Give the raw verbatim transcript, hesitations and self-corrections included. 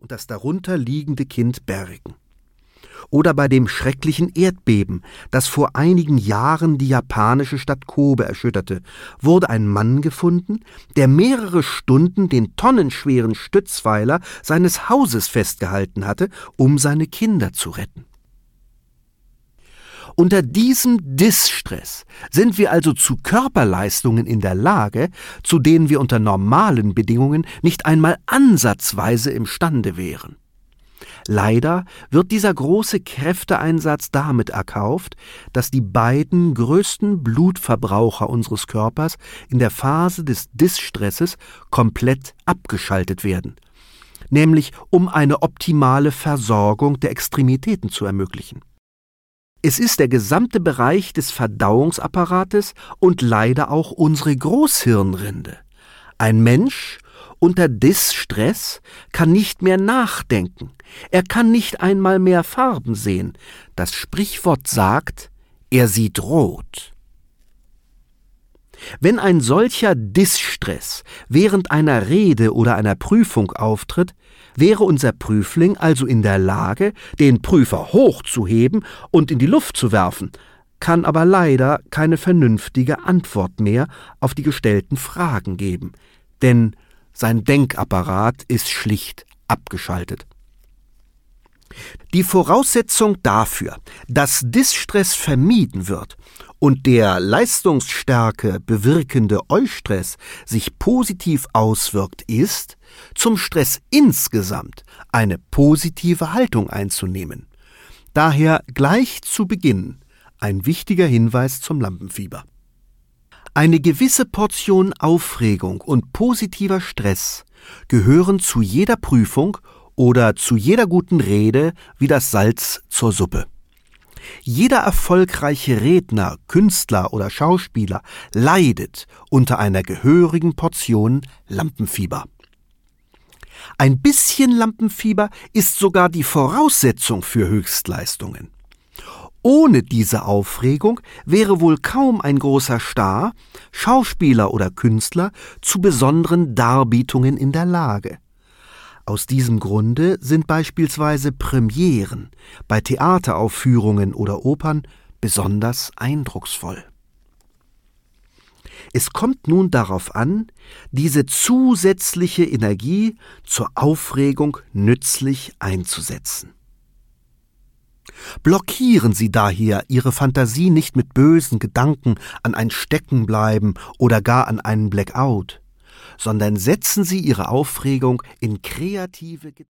das darunter liegende Kind bergen. Oder bei dem schrecklichen Erdbeben, das vor einigen Jahren die japanische Stadt Kobe erschütterte, wurde ein Mann gefunden, der mehrere Stunden den tonnenschweren Stützpfeiler seines Hauses festgehalten hatte, um seine Kinder zu retten. Unter diesem Distress sind wir also zu Körperleistungen in der Lage, zu denen wir unter normalen Bedingungen nicht einmal ansatzweise imstande wären. Leider wird dieser große Kräfteeinsatz damit erkauft, dass die beiden größten Blutverbraucher unseres Körpers in der Phase des Distresses komplett abgeschaltet werden, nämlich um eine optimale Versorgung der Extremitäten zu ermöglichen. Es ist der gesamte Bereich des Verdauungsapparates und leider auch unsere Großhirnrinde. Ein Mensch unter Distress kann nicht mehr nachdenken. Er kann nicht einmal mehr Farben sehen. Das Sprichwort sagt, er sieht rot. Wenn ein solcher Distress während einer Rede oder einer Prüfung auftritt, wäre unser Prüfling also in der Lage, den Prüfer hochzuheben und in die Luft zu werfen, kann aber leider keine vernünftige Antwort mehr auf die gestellten Fragen geben, denn sein Denkapparat ist schlicht abgeschaltet. Die Voraussetzung dafür, dass Distress vermieden wird und der Leistungsstärke bewirkende Eustress sich positiv auswirkt, ist, zum Stress insgesamt eine positive Haltung einzunehmen. Daher gleich zu Beginn ein wichtiger Hinweis zum Lampenfieber. Eine gewisse Portion Aufregung und positiver Stress gehören zu jeder Prüfung oder zu jeder guten Rede wie das Salz zur Suppe. Jeder erfolgreiche Redner, Künstler oder Schauspieler leidet unter einer gehörigen Portion Lampenfieber. Ein bisschen Lampenfieber ist sogar die Voraussetzung für Höchstleistungen. Ohne diese Aufregung wäre wohl kaum ein großer Star, Schauspieler oder Künstler zu besonderen Darbietungen in der Lage. Aus diesem Grunde sind beispielsweise Premieren bei Theateraufführungen oder Opern besonders eindrucksvoll. Es kommt nun darauf an, diese zusätzliche Energie zur Aufregung nützlich einzusetzen. Blockieren Sie daher Ihre Fantasie nicht mit bösen Gedanken an ein Steckenbleiben oder gar an einen Blackout, sondern setzen Sie Ihre Aufregung in kreative